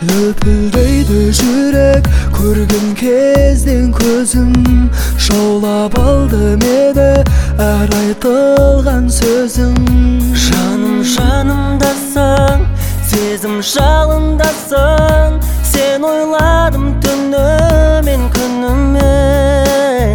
Löpüldeydi жүрек көрген кезден көзім, жаулап алды мені әр айтылған сөзім. Жаным жанымдасың, сезім жалындасың, сен ойладым түнімен күнімен.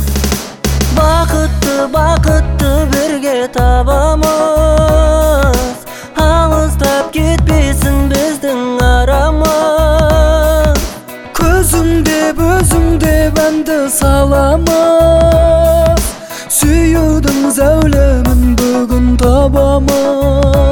Бақытты бірге табамыз, алыстап кетпесін біздің арамыз. Көзіңдеп өзіңдеп әнді саламыз, сүюдің зәулемін бүгін табамыз.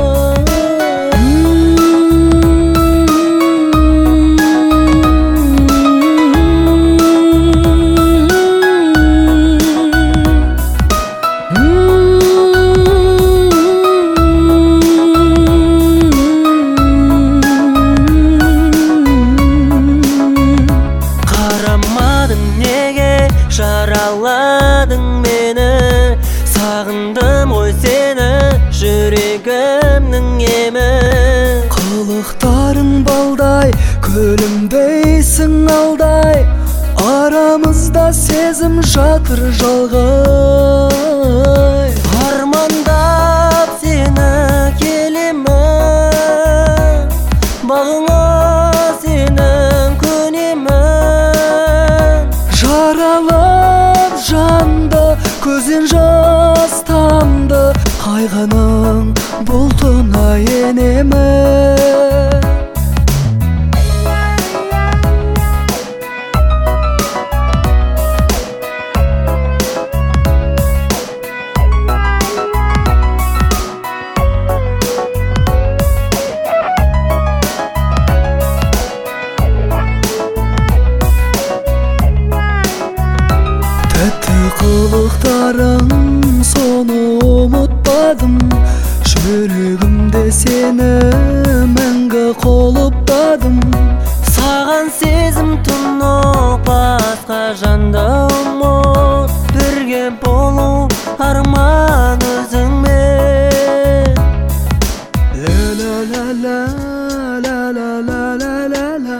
Жараладың мені, сағындым ой сені, жүрегімнің емі. Қылықтарың балдай, көлімдейсің алдай, арамызда сезім жатыр жалғай. Армандап сені келемін, бағыңа сенің көнемін. Жаралап жанды, көзден жас тамды, қайғының бұлтына енемін. Тәтті қылықтарың соны ұмытпадым, жүрегімде сені мәңгі қолыптадым. Саған сезім тұнық, басқа жанды ұмыт, бірге болу арман өзіңмен. Ла-ла-ла-ла, ла-ла-ла-ла-ла-ла,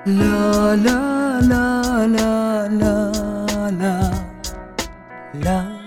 ла-ла-ла-ла-ла-ла.